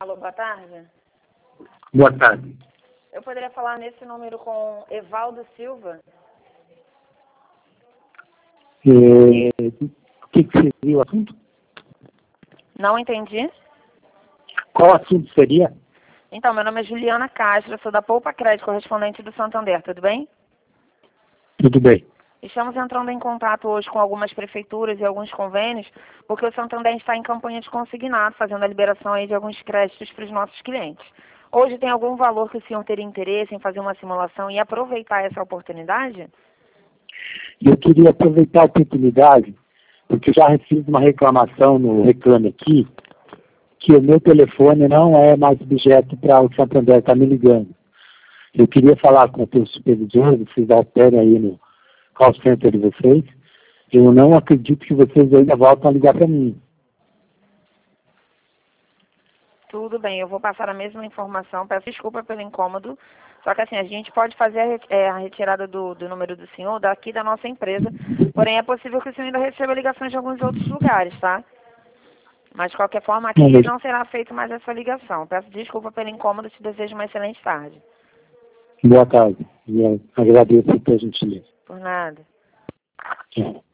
Alô, boa tarde. Boa tarde. Eu poderia falar nesse número com Evaldo Silva? O que seria o assunto? Não entendi. Qual assunto seria? Então, meu nome é Juliana Castro, sou da Poupa Crédito, correspondente do Santander, tudo bem? Tudo bem. Estamos entrando em contato hoje com algumas prefeituras e alguns convênios, porque o Santander está em campanha de consignado, fazendo a liberação aí de alguns créditos para os nossos clientes. Hoje tem algum valor que o senhor teria interesse em fazer uma simulação e aproveitar essa oportunidade? Eu queria aproveitar a oportunidade, porque eu já fiz uma reclamação no Reclame Aqui, que o meu telefone não é mais objeto para o Santander estar me ligando. Eu queria falar com o teu supervisor, vocês alterem aí no call center de vocês. Eu não acredito que vocês ainda voltam a ligar para mim. Tudo bem, eu vou passar a mesma informação, peço desculpa pelo incômodo, só que assim, a gente pode fazer a retirada do número do senhor daqui da nossa empresa, porém é possível que o senhor ainda receba ligações de alguns outros lugares, tá? Mas de qualquer forma aqui não será feita mais essa ligação. Peço desculpa pelo incômodo e te desejo uma excelente tarde. Boa tarde. E eu agradeço pela gentileza. Por nada. Tchau.